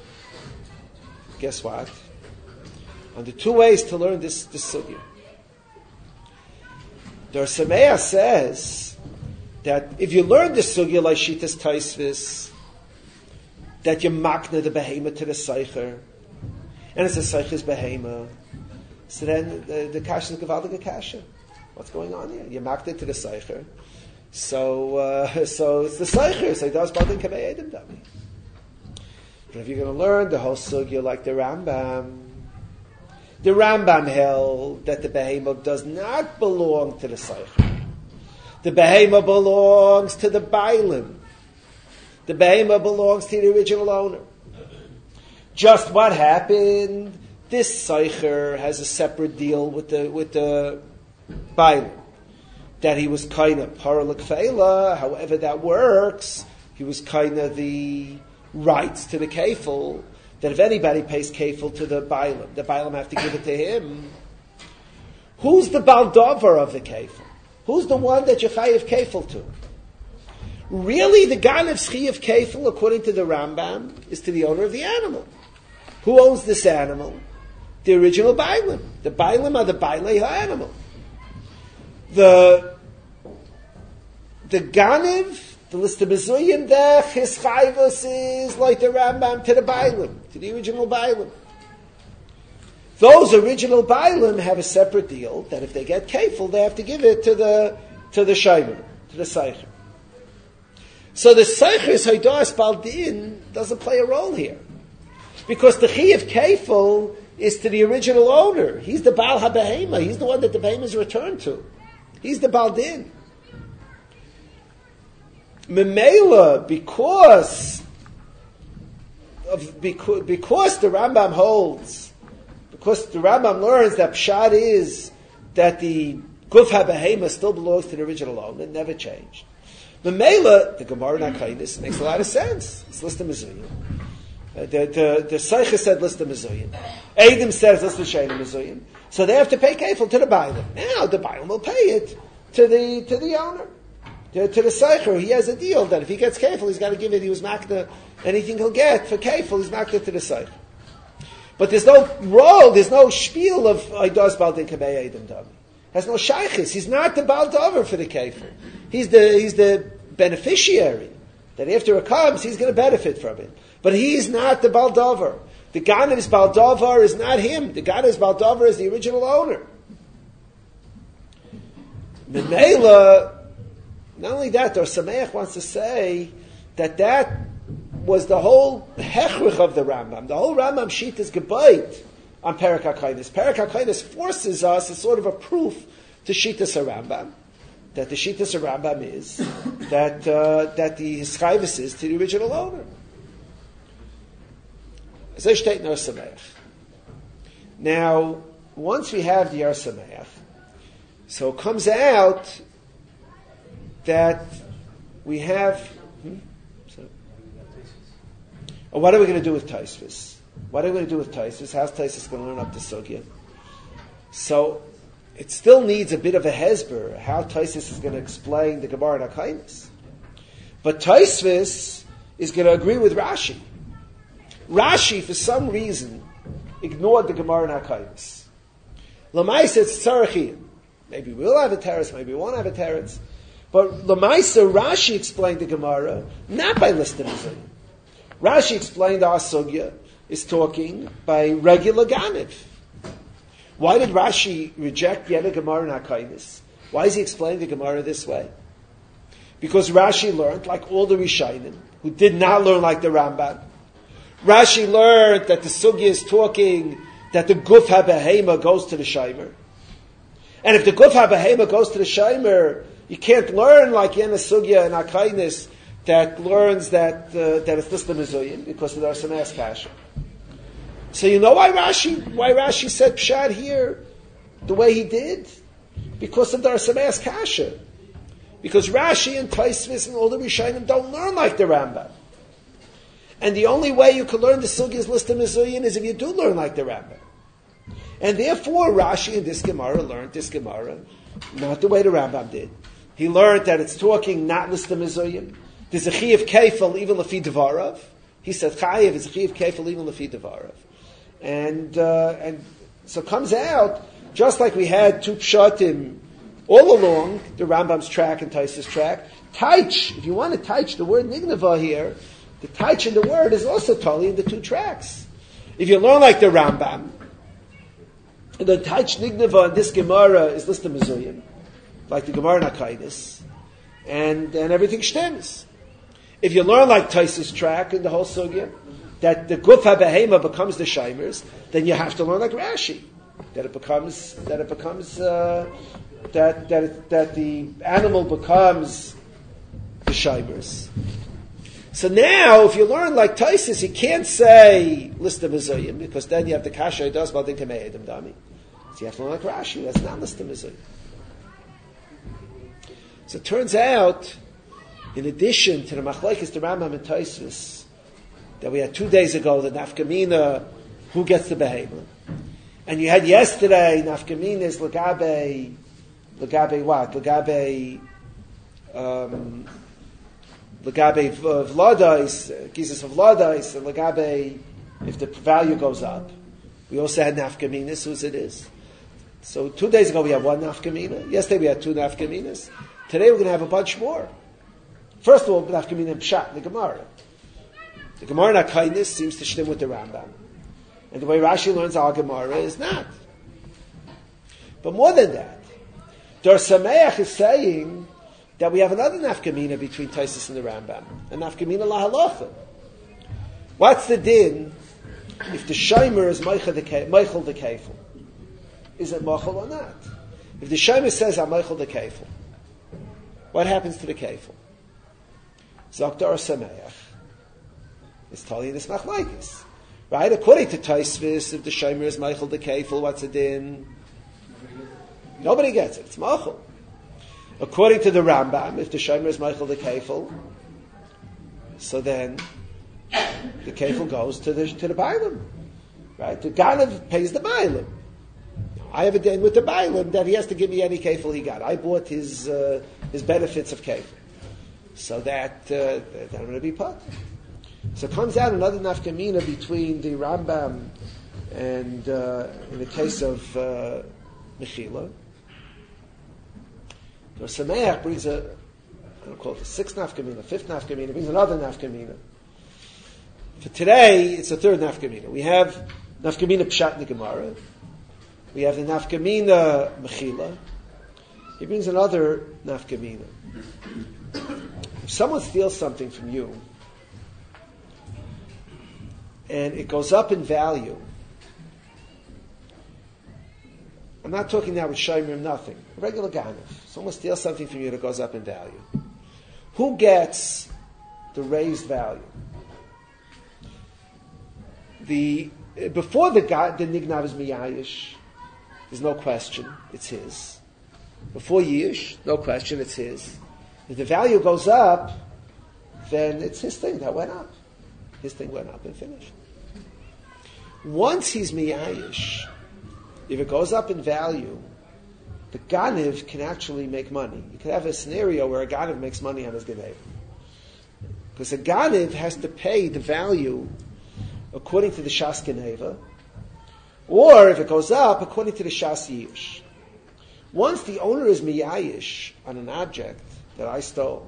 guess what? On the two ways to learn this sugya. The Sameach says that if you learn the sugya like Shitas Taisvis, that you makna the behema to the seicher, and it's a seicher's behema, so then the kasha is gewaldige kasha. What's going on here? You makna to the seicher, so it's the seicher. So he does badin kamei edim dami. But if you're going to learn the whole sugya like the Rambam held that the behemoth does not belong to the Seicher. The behemoth belongs to the Bailim. The behemoth belongs to the original owner. Just what happened? This Seicher has a separate deal with the Bailim. That he was kind of paralik feila, however that works, he was kind of the rights to the kefil, that if anybody pays kefil to the Bailam have to give it to him. Who's the baldover of the kefil? Who's the one that you chayiv kefil to? Really, the ganav chayiv kefil, according to the Rambam, is to the owner of the animal. Who owns this animal? The original Bailam. The Bailam are the Bailei animal. The ganav, the list of Mezuyim there, his chayvus is like the Rambam to the Bailim, to the original Bailim. Those original Bailim have a separate deal that if they get kefil, they have to give it to the Shomer, to the Seicher. So the Seicher's Haidas Baldin doesn't play a role here. Because the Chi of kefil is to the original owner. He's the Baal HaBehema. He's the one that the Behema is returned to. He's the Baldin. Memela, because the Rambam holds, because the Rambam learns that Pshat is that the Guf HaBehema still belongs to the original owner, it never changed. Memela, the Gemara Nakainis makes a lot of sense. It's list of Mezuyim. The Seicher said list of Mezuyim. Eidim says list of Sheina Mezuyim. So they have to pay kefil to the Bailam. Now the Bailam will pay it to the owner. To the Seicher, he has a deal that if he gets kefil, he's got to give it. He was makna anything he'll get for kefil. He's makna to the Seicher. But there's no role, there's no spiel of Aidos Baldin Kabei Eidim Dami. Has no shaykhis. He's not the baldover for the kefil. He's the beneficiary. That after it comes, he's going to benefit from it. But he's not the baldover. The Ganav's baldover is not him. The Ganav's baldover is the original owner. Memela. Not only that, the Sameach wants to say that was the whole hechrich of the Rambam. The whole Rambam sheet is gebayt on Perek HaKainis. Perek HaKainis forces us as sort of a proof to Shitas Rambam. that the Shittas of Rambam is that the Hischayvus is to the original owner. Now, once we have the Yar Sameach, so it comes out that we have. What are we going to do with Taisvis? What are we going to do with Taisvis? How's Taisvis going to learn up the Sugya? So, it still needs a bit of a hesber, how Taisvis is going to explain the Gemara and HaKainis. But Taisvis is going to agree with Rashi. Rashi, for some reason, ignored the Gemara and HaKainis. Lamaisa, it's Tzarechiyim. Maybe we'll have a teretz, maybe we won't have a teretz. But Lamaisa, Rashi explained the Gemara, not by listing Mizrayim. Rashi explained our Sugya is talking by regular Ganiv. Why did Rashi reject yet a Gemara and HaKainis? Why is he explaining the Gemara this way? Because Rashi learned, like all the Rishonim, who did not learn like the Rambam. Rashi learned that the Sugya is talking that the Guf HaBehema goes to the Shaimer. And if the Guf HaBehema goes to the Shaimer, you can't learn like Yena Sugya and HaKainis that learns that it's Lisla Mizuyim because of the Arsameas Kasha. So you know why Rashi said Pshat here the way he did? Because of the Arsameas Kasha. Because Rashi and Taisvis and all the Rishonim don't learn like the Rambam. And the only way you can learn the Sugya's Lisla Mizuyim is if you do learn like the Rambam. And therefore Rashi in this Gemara learned this Gemara not the way the Rambam did. He learned that it's talking not Lisla Mizuyim. There's a Chiyav Kefil even Lefi Devarav. He said Chayiv is a Chiyav Kefil even Lefi Devarav. And so it comes out, just like we had two Pshatim all along, the Rambam's track and Tais's track, Taich, if you want to Taich the word Nignava here, the Taich in the word is also totally in the two tracks. If you learn like the Rambam, the Taich Nignava in this Gemara is listed Mizuyim, like the Gemara in HaKainis, and everything stems. If you learn like Tais's track in the whole Sugya, that the Guf HaBehema becomes the Shaimers, then you have to learn like Rashi, that the animal becomes the Shaimers. So now, if you learn like Taisus, you can't say list of Mizuyim, because then you have the Kasha does Badin Kamei Adam Dami. So you have to learn like Rashi, that's not list of Mizuyim. So it turns out, in addition to the Machlokes, the Rambam and Taisus, that we had 2 days ago, the Nafkamina, who gets the Behema. And you had yesterday, Nafkamina is Lagabe what? Lagabe Vladais, Gizas of Vladais, and Lagabe, if the value goes up. We also had Nafkaminas, whose it is. So 2 days ago we had one Nafkamina. Yesterday we had two Nafkaminas. Today we're going to have a bunch more. First of all, Nafkamina and Pshat, the Gemara. The Gemara in HaKainis seems to shtim with the Rambam. And the way Rashi learns our Gemara is not. But more than that, Dor Sameach is saying that we have another nafkamina between Taisus and the Rambam. A nafkamina lahalacha. What's the din if the Shaimer is Meichel the Kefil? Is it Meichel or not? If the Shaimer says I'm Meichel the Kefil, what happens to the Kefil? Zok Dor Sameach. It's telling you this machlokes. Right? According to Taisvis, if the Shomer is Meichel the Kefil, what's it in? Nobody gets it. It's Meichel. According to the Rambam, if the Shomer is Meichel the Kefil, so then the Kefil goes to the Bailim. Right? The Ganav pays the Bailim. I have a din with the Bailim that he has to give me any Kefil he got. I bought his benefits of Kefil. So that I'm going to be put. So it comes out another nafkamina between the Rambam and, in the case of Mechila. So Sameach brings I don't call it the sixth nafkamina, fifth nafkamina, brings another nafkamina. For today, it's the third nafkamina. We have nafkamina Pshat in the Gemara. We have the nafkamina Mechila. He brings another nafkamina. If someone steals something from you, and it goes up in value, I'm not talking now with Shomer, nothing. A regular Ganav. Someone steals something from you that goes up in value. Who gets the raised value? Before the Nignav is Miyayish, there's no question, it's his. Before Yish, no question, it's his. If the value goes up, then it's his thing that went up. His thing went up and finished. Once he's Miyayish, if it goes up in value, the Ganiv can actually make money. You could have a scenario where a Ganiv makes money on his Ganiv. Because a Ganiv has to pay the value according to the Shas Geneva, or if it goes up, according to the Shas Yish. Once the owner is Miyayish on an object that I stole,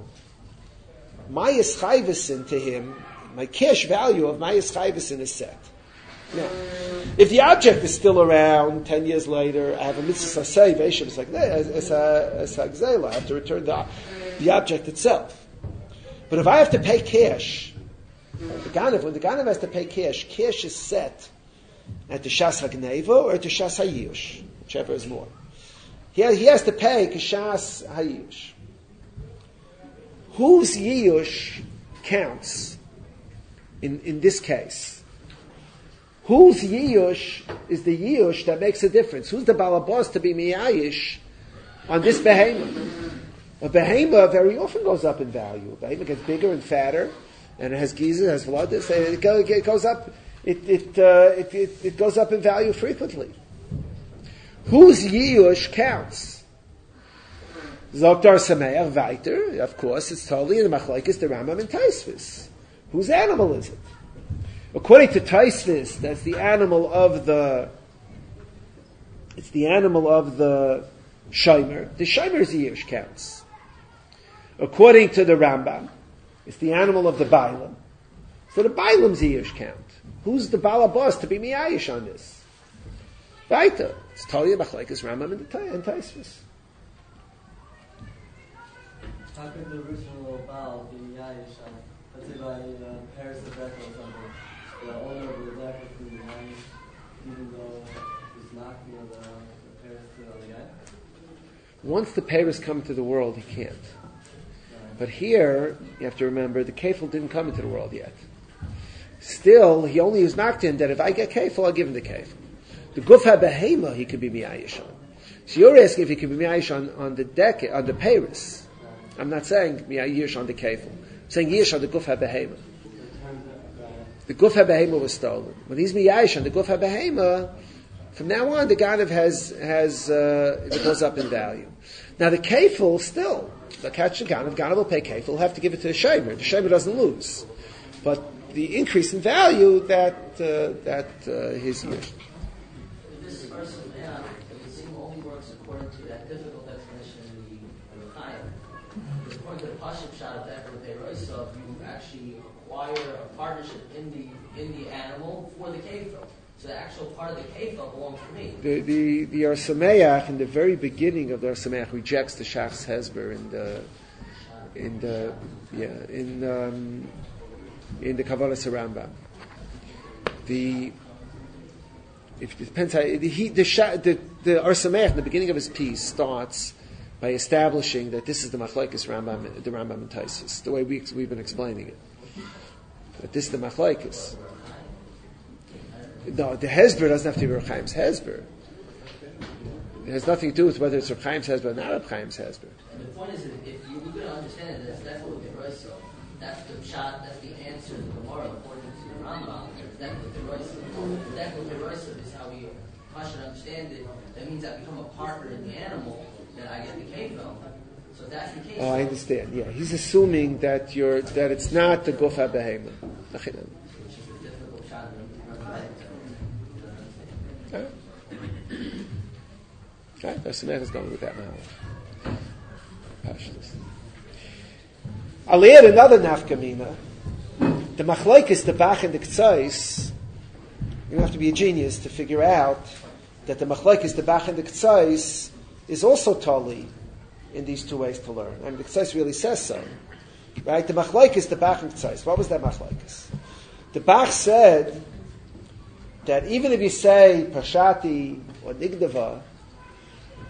my Yischayvesin to him, my cash value of my Yischayvesin is set. Now, if the object is still around 10 years later, I have a mitzvah sasei, it's like, it's a gzela, I have to return the object itself. But if I have to pay cash, when the Ganav has to pay cash is set at the Shas HaGneva or at the Shas HaYish, whichever is more. He has to pay K'Shas HaYish. Whose Yish counts in this case? Whose Yish is the Yish that makes a difference? Who's the Balabos to be Miyayish on this Behema? A Behema very often goes up in value. A Behema gets bigger and fatter, and it has giza, it has blood. It goes up. It goes up in value frequently. Whose Yish counts? Zoktar Sameach Weiter. Of course, it's totally in the Machlokes the Rambam and Taisvis. Whose animal is it? According to Taisvis, that's the animal of the. It's the animal of the Shomer. The Shomer's Yish counts. According to the Rambam, it's the animal of the Bailam. So the Bailam's Yish count. Who's the Balabos to be Miyayish on this? Weiter. It's Talia Machlokes Rambam and Taisvis. How could the original Baal be Miyayish on, let's say by Paris of Deck or something? The owner of the deck is Miyayish, even though he's not, the Paris on the guy? Once the Paris come to the world, he can't. But here, you have to remember, the kefil didn't come into the world yet. Still, he only is knocked in that if I get kefil, I'll give him the kefil. The guf ha-behema, he could be miyayish on. So you're asking if he could be miyayish on the deck, on the Paris. I'm not saying miyayish on the kefil. I'm saying yish on the guf ha-behema. The guf ha-behema was stolen. When he's miyayish on the guf ha-behema, from now on, the Ganav has it goes up in value. Now the kefil still, the catch the Ganav will pay kefil, he'll have to give it to the Shomer. The Shomer doesn't lose. But the increase in value that his yish. This person, the thing only works according to that difficult explanation in the Chaim. According to the Pashup shot of that with Eroisov, you actually acquire a partnership in the animal for the kefil. So the actual part of the kefil belongs to me. The Or Sameach in the very beginning of the Or Sameach rejects the Shachs Hezber in the Kavalas Rambam. It depends how the Or Sameach in the beginning of his piece starts by establishing that this is the Machlokes Rambam, the Rambam and Taisus, the way we've been explaining it. That this is the Machlokes. No, the Hezber doesn't have to be Reb Chaim's Hezber. It has nothing to do with whether it's Reb Chaim's Hezber or not Reb Chaim's Hezber. The point is, if you're going to understand it, that's what the Roisel. That's the shot. That's the answer to the Gemara according to the Rambam. That's what the Roisel. That's what the Roisel is. How we should understand it. That means I become a partner in the animal. That I get the kefil. So that's the case. Oh, I understand. Yeah, he's assuming that it's not the guf ha-behema. Okay, the Samech is going with that now. I'll add another nafkamina. The machlokes, the bach and the k'tzais, you don't have to be a genius to figure out that the machlokes, the bach and the k'tzais is also tali in these two ways to learn. And the k'tzais really says so. Right? The machlokes, the bach and k'tzais. What was that machlokes? The bach said that even if you say Pashati or Nigdava,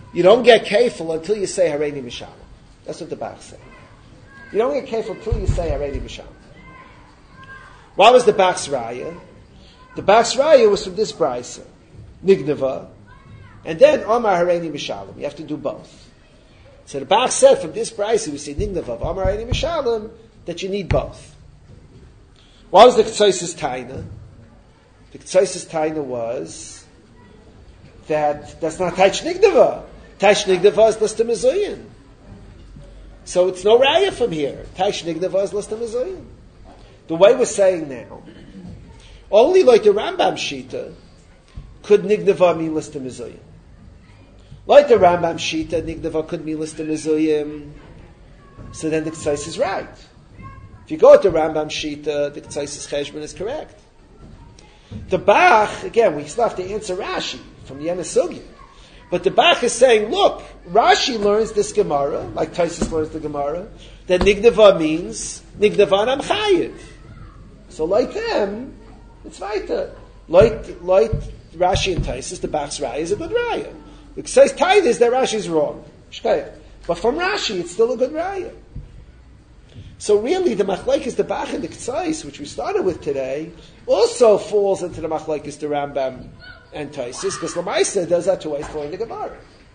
you don't get kefil until you say Hareini Mishalom. That's what the Bach said. You don't get kefil until you say Hareini Mishalom. What was the Bach's raya? The Bach's raya was from this brisa, Nignava, and then Omar Hareini Mishalom. You have to do both. So the Bach said from this brisa we see Nignava, Omar Hareini Mishalom, that you need both. What was the Ktsoisis Taina? The Ktsoisis Taina was that that's not Taich Nignava. Taich Nignava is Lista Mezuyin. So it's no raya from here. Taich Nignava is Lista Mezuyin. The way we're saying now, only like the Rambam Shita could Nignava mean Lista Mezuyin. Like the Rambam Shita, Nignava could mean Lista Mezuyin. So then the Ktsois is right. If you go with the Rambam Shita, the Ktsois Cheshbon is correct. The Bach, again, we still have to answer Rashi from the Yenisugya. But the Bach is saying, look, Rashi learns this Gemara, like Taisus learns the Gemara, that Nignava means Nignava Am Chayiv. So like them, it's weiter. Like Rashi and Taisus, the Bach's Raya is a good Raya. The Ktsois Taina is that Rashi is wrong. But from Rashi, it's still a good Raya. So really, the machlekes, the Bach and the Ktsois, which we started with today, also falls into the machlekes, the Rambam and Taisus, because Lamaisa does that two ways to learn the Gemara.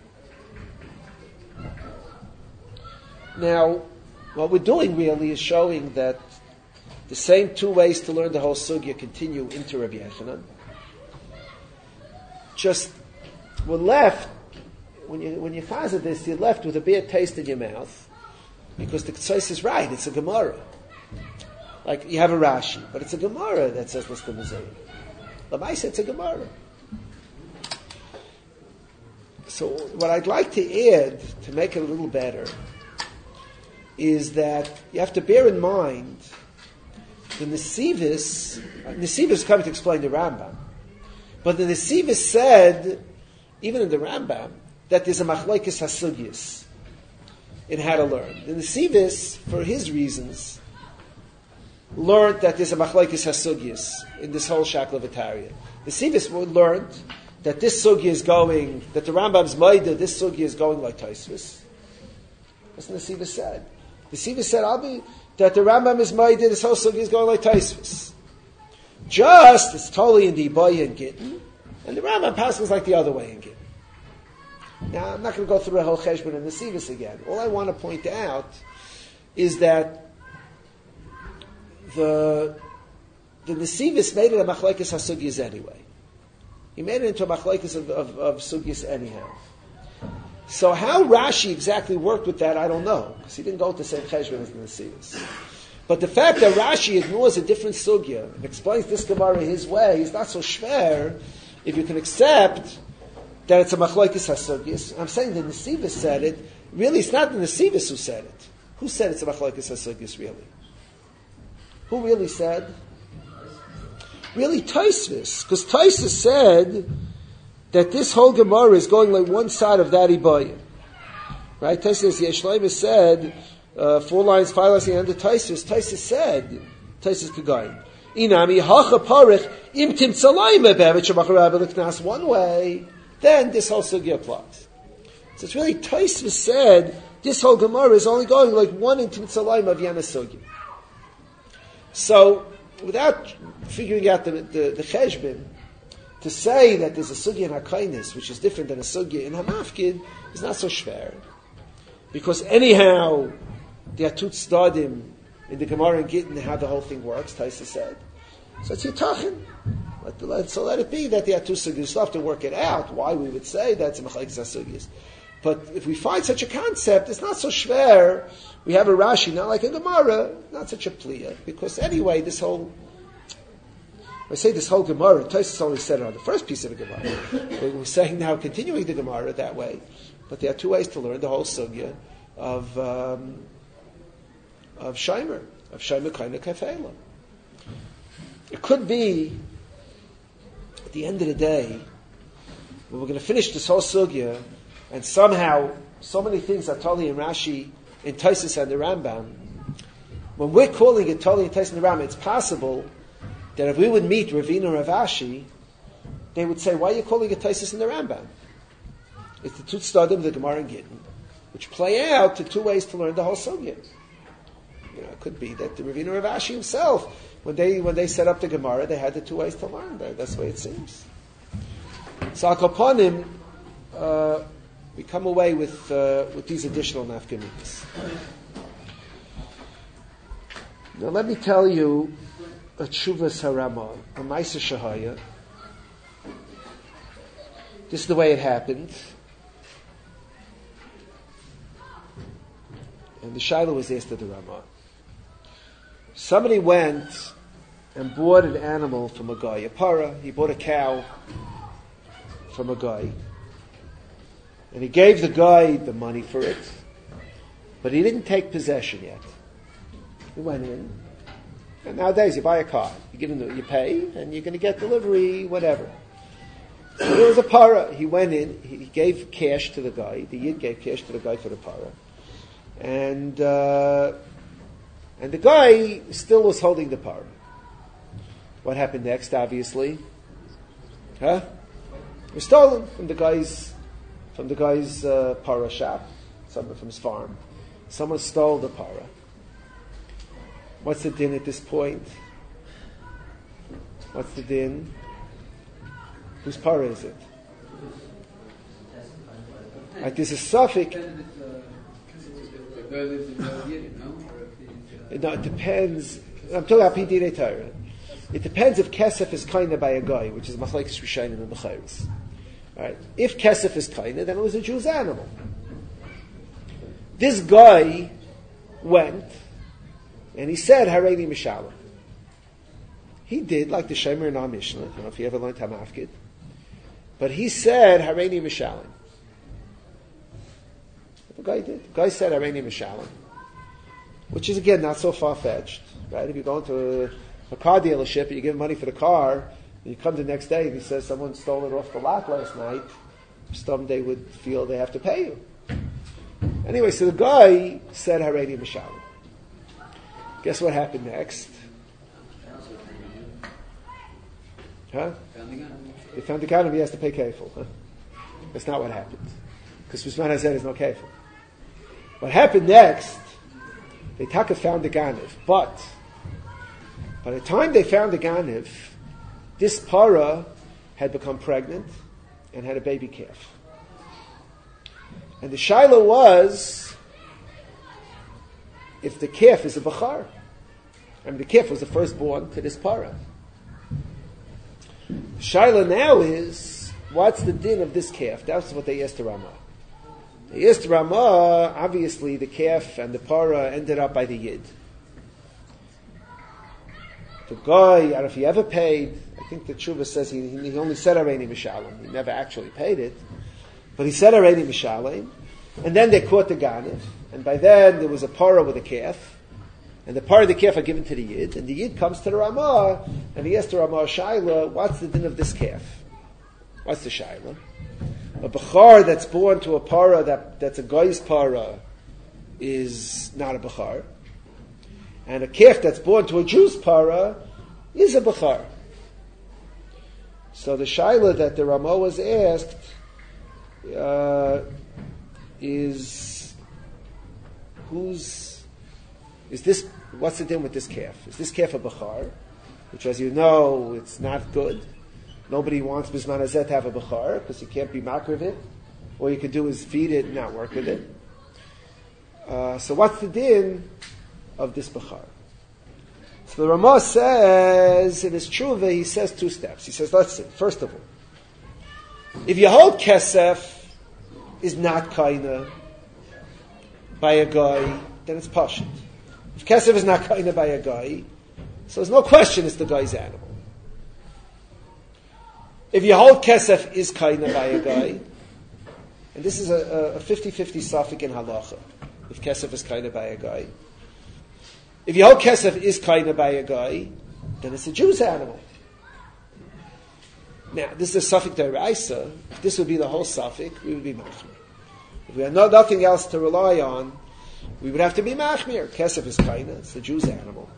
Now, what we're doing really is showing that the same two ways to learn the whole sugya continue into Rabbi Yechanan. Just, we're left, when you chazah this, you're left with a bad taste in your mouth, because the Ktsois is right, it's a Gemara. Like, you have a Rashi, but it's a Gemara that says Lista Mezuyin. Lamaisa, it's a Gemara. So, what I'd like to add, to make it a little better, is that you have to bear in mind the Nesivis is coming to explain the Rambam, but the Nesivis said, even in the Rambam, that there's a machlokes hasugyis in how to learn. The Nesivis, for his reasons, learned that there's a machlokes hasugyis in this whole Shakla V'Tarya. The Nesivis learned that this sugya is going, that the Rambam's Maida, this sugya is going like Taisvis. That's what the Nesivis said. The Nesivis said, that the Rambam is Maida, this whole sugya is going like Taisvis. Just, it's totally in the Ibaya and Gittin, and the Rambam passes like the other way in Gittin. Now, I'm not going to go through a whole Cheshbon and Nesivis again. All I want to point out is that the Nesivis made it a machlokes hasugyis anyway. He made it into a machlokes of sugyis anyhow. So how Rashi exactly worked with that, I don't know, because he didn't go with the same Cheshbon as the Nesivis. But the fact that Rashi ignores a different sugya and explains this Gemara his way is not so schwer if you can accept that it's a machlokes hasugyis. I'm saying the Nesivis said it. Really, it's not the Nesivis who said it. Who said it's a machlokes hasugyis, really? Who really said? Really, Taisvis. Because Taisvis said that this whole Gemara is going like one side of that Ibaya. Right? Taisvis, Yeshleima said, 4 lines, 5 lines at the end of Taisvis. Taisvis said, Taisvis Kagayin, Inami hacha parich im timtzalayim ebevich amacharabel l'knas one way, then this whole sugya applies. So it's really Taisvis said this whole Gemara is only going like one in timtzalayim of Yana sugya. So without figuring out the cheshbon, to say that there's a sugya in HaKainis which is different than a sugya in Hamafkid is not so schwer. Because anyhow, there are two tzdadim in the Gemara and Gittin how the whole thing works, Taisa said. So it's Yitachin. So let it be that there are two sugyas. You still have to work it out, why we would say that's a machlokes hasugyis. But if we find such a concept, it's not so schwer. We have a Rashi, not like a Gemara, not such a pliya. Because anyway, this whole Gemara, Tosfos only said it on the first piece of the Gemara. We're saying now, continuing the Gemara that way. But there are two ways to learn the whole sugya of Shaimer Kaina Kefela. It could be, at the end of the day, when we're going to finish this whole sugya, and somehow so many things are totally in Rashi, in Tosfos and the Rambam. When we're calling it totally in Tosfos and the Rambam, it's possible that if we would meet Ravina or Rav Ashi, they would say, "Why are you calling it Tosfos and the Rambam?" It's the two tzadim, the Gemara and Gittin, which play out to two ways to learn the whole sugya. It could be that the Ravina Rav Ashi himself, when they set up the Gemara, they had the two ways to learn. That's the way it seems. So Al Kapanim, we come away with these additional nafkaminas. Now let me tell you a Tshuvas Harama, a Maisa Shahaya. This is the way it happened. And the Shaila was asked at the Ramah. Somebody went and bought an animal from a guy, a para. He bought a cow from a guy. And he gave the guy the money for it. But he didn't take possession yet. He went in. And nowadays you buy a car. You pay and you're going to get delivery, whatever. So there was a para. He went in. He gave cash to the guy. The Yid gave cash to the guy for the para. And the guy still was holding the para. What happened next, obviously? It was stolen from the guy's para shop, from his farm. Someone stole the para. What's the din at this point? What's the din? Whose para is it? There's a suffix. No, it depends. I'm talking about Pidei Torah. It depends if kesef is kaina by a guy, which is machlekes Rishonim and Bechayros. Right? If kesef is kaina, then it was a Jew's animal. This guy went and he said, "Hareini mishalem." He did like the Shemer in our Mishnah. I don't know if you ever learned Hamafkid, but he said, "Hareini mishalem." The guy did. The guy said, "Hareini mishalem," which is again not so far-fetched, right? If you go into a car dealership and you give money for the car, and you come the next day and he says someone stole it off the lot last night, some they would feel they have to pay you. Anyway, so the guy said, "Hareini mishalem." Guess what happened next? They found the gun and he has to pay kefil. That's not what happened. Because Bisman Hazed is no kefil. What happened next, they found the ganiv. But by the time they found the ganiv, this para had become pregnant and had a baby calf. And the shaila was, if the calf is a bachar, the calf was the firstborn to this para. The shaila now is, what's the din of this calf? That's what they asked the Ramah. They asked Ramah, obviously the calf and the para ended up by the Yid. The guy, I don't know if he ever paid, I think the Tshuva says he only said Hareini mishalem. He never actually paid it. But he said Hareini mishalem. And then they caught the ganiv. And by then there was a para with a calf. And the para of the calf are given to the Yid. And the Yid comes to the Ramah and he asks the Ramah, Shaila, what's the din of this calf? What's the Shaila? A bachar that's born to a para that's a guy's para is not a bachar. And a calf that's born to a Jew's para is a bachar. So the shaila that the Ramah was asked is this? What's the din with this calf? Is this calf a bachar? Which, as you know, it's not good. Nobody wants Bisman Hazeh to have a bachar because you can't be makriv of it. All you could do is feed it and not work with it. So what's the din of this bachar? So the Ramah says, in his tshuva, he says two steps. He says, let's see, first of all, if you hold kesef is not kaina by a guy, then it's pashut. If kesef is not kaina by a guy, so there's no question it's the guy's animal. If you hold kesef is kaina by a guy, and this is a 50-50 suffix in halacha, if kesef is kaina by a guy. If you hold kesef is kaina by a guy, then it's a Jew's animal. Now, this is a suffix deraisa. If this would be the whole suffix, we would be machmir. If we had nothing else to rely on, we would have to be machmir. Kesef is kaina, it's a Jew's animal.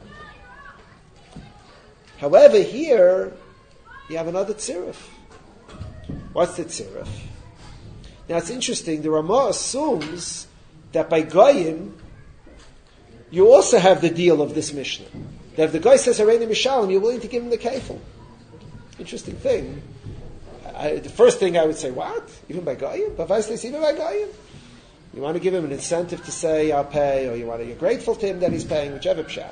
However, here, you have another tziruf. What's the tziruf? Now it's interesting, the Ramah assumes that by Goyim, you also have the deal of this Mishnah. That if the guy says Hareini Mishalim, you're willing to give him the kefil. Interesting thing. The first thing I would say, what? Even by Goyim? Even by Goyim? You want to give him an incentive to say, I'll pay, or you're grateful to him that he's paying, whichever pshat.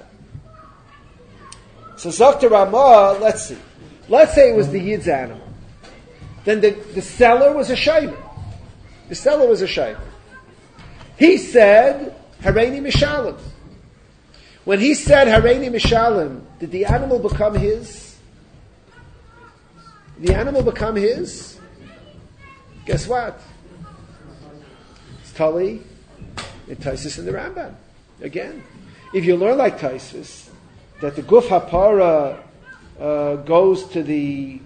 So Zokta Ramah, let's see. Let's say it was the Yid's animal. Then the seller was a shaymer. The seller was a shaymer. He said, Hareini Mishalim. When he said Hareini Mishalim, did the animal become his? The animal become his? Guess what? It's Tali, in Taisus and the Rambam. Again, if you learn like Taisus, that the Guf Hapara goes to the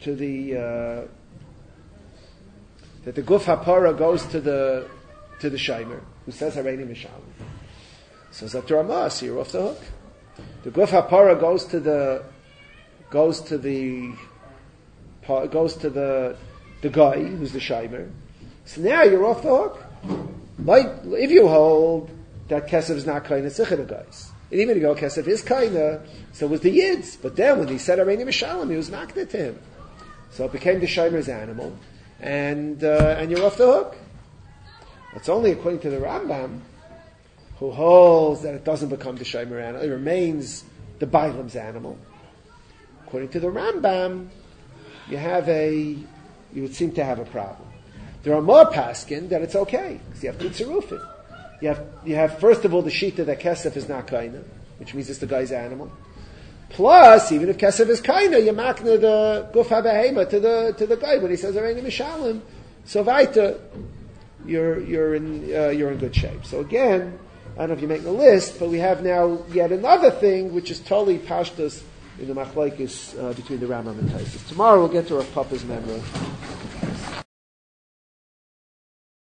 that the Guf Hapara goes to the Shaimer, who says Hareini Mishalim. So Zokta Ramah, so you're off the hook. The Guf Hapara goes to the guy who's the Shaimer. So now you're off the hook. Like if you hold that Kesef is not kind of Sichah guys. And even if you go Kesef is kinda, so was the Yids. But then when he said Hareini Mishalim, he was makna to him. So it became the Shaimer's animal. And you're off the hook. It's only according to the Rambam, who holds that it doesn't become the Shaimer animal, it remains the Bailam's animal. According to the Rambam, you would seem to have a problem. There are more paskin that it's okay, because you have two tzirufim. You have first of all the shita that kesef is not kaina, which means it's the guy's animal. Plus, even if kesef is kaina, you makna the guf habehema to the guy when he says Hareini Mishalim. So vaita, you're in good shape. So again, I don't know if you're making a list, but we have now yet another thing, which is totally pashtus in the machlokes between the Rambam and Taisus. Tomorrow we'll get to Rav Papa's memory.